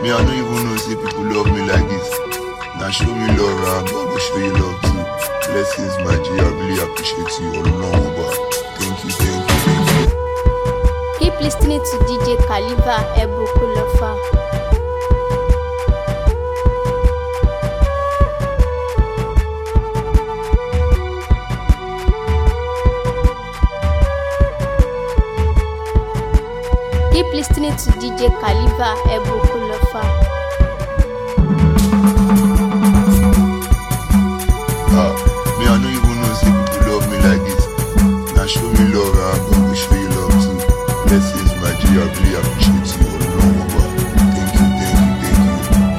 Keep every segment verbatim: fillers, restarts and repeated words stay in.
me I don't even know say people love me like this. Now show me love and God will show you love too. Blessings, my G, I really appreciate you all along, but thank you, thank you, thank you. Keep listening to D J Khalifa Ebukulofa. Keep listening to D J Khalifa Ebukulofa. Ah, me I don't even know say people love me like this. Now show me love and God will show you love too. Blessings, my G, I really appreciate you all along, but thank you, thank you, thank you.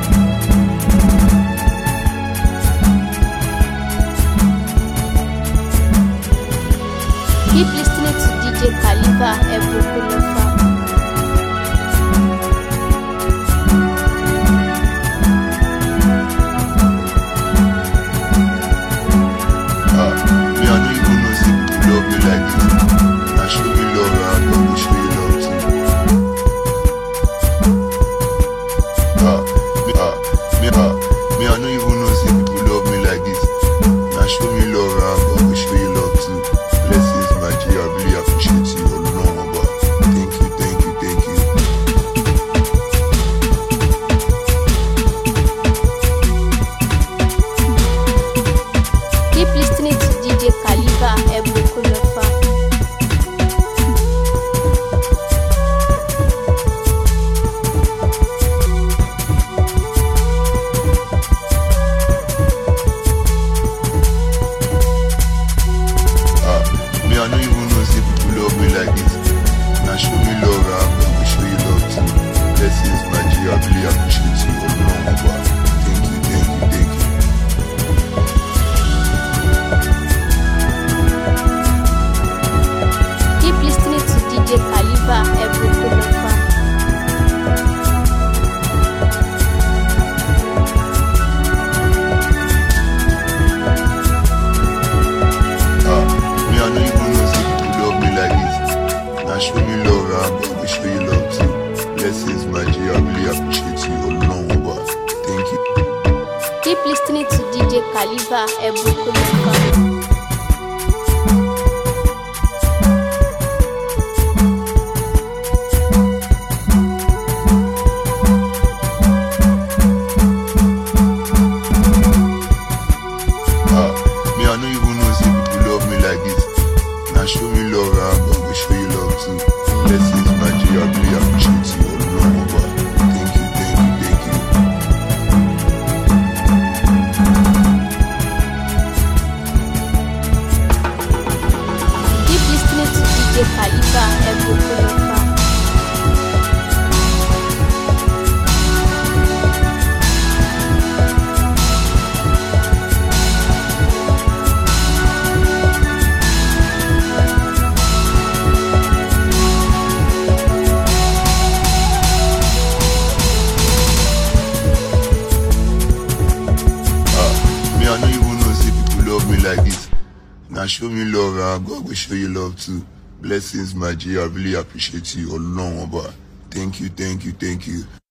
Keep listening to D J Khalifa Ebukulofa. Keep listening to D J Khalifa Ebukulofa. Show me love and God will show you love too. Blessings, my G, I really appreciate you all along, but thank you, thank you, thank you. Keep listening to D J Khalifa Ebukulofa. Like this. Now show me love and God will show you love too. Blessings, my G, I really appreciate you all along, but thank you, thank you, thank you.